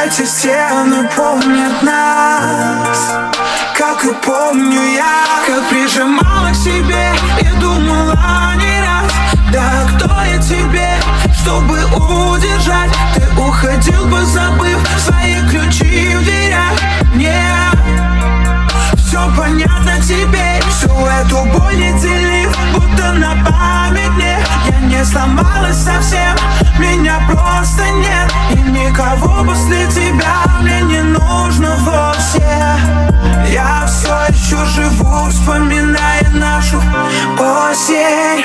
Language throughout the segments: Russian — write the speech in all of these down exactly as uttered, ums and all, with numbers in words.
Эти стены помнят нас, как и помню я. Как прижимала к себе и думала не раз: да кто я тебе, чтобы удержать? Ты уходил, позабыв свои ключи в дверях. Нет, все понятно теперь, всю эту боль не делив, будто на память мне. Я не сломалась совсем, меня просто нет, и никого после тебя мне не нужно вовсе. Я все еще живу, вспоминая нашу осень.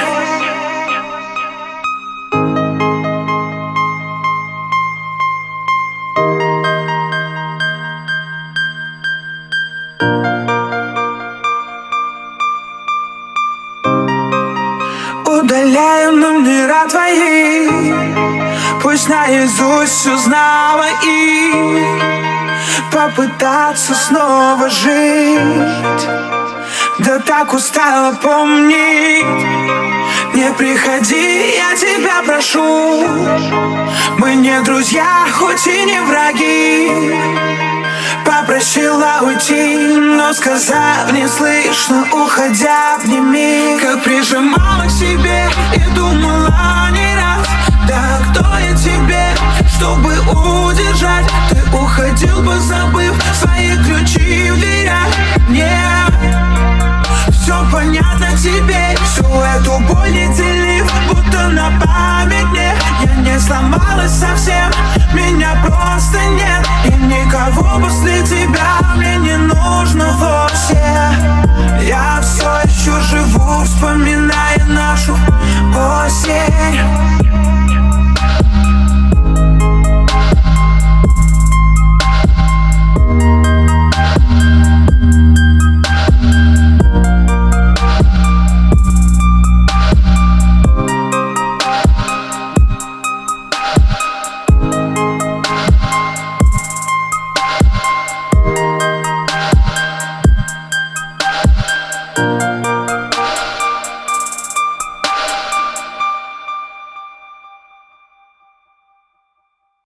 Удаляю номера твои, пусть наизусть узнала и попытаться снова жить. Да так устала помнить. Не приходи, я тебя прошу. Мы не друзья, хоть и не враги. Попросила уйти, но сказав неслышно, уходя, обними. Как прижимала к себе и думала не раз: да кто я тебе, чтобы удержать? Ты уходил, позабыв свои ключи в дверях. Нет, все понятно теперь, всю эту боль не делив, будто на память мне. Я не сломалась совсем, меня просто нет, и никого после тебя мне не нужно. Вот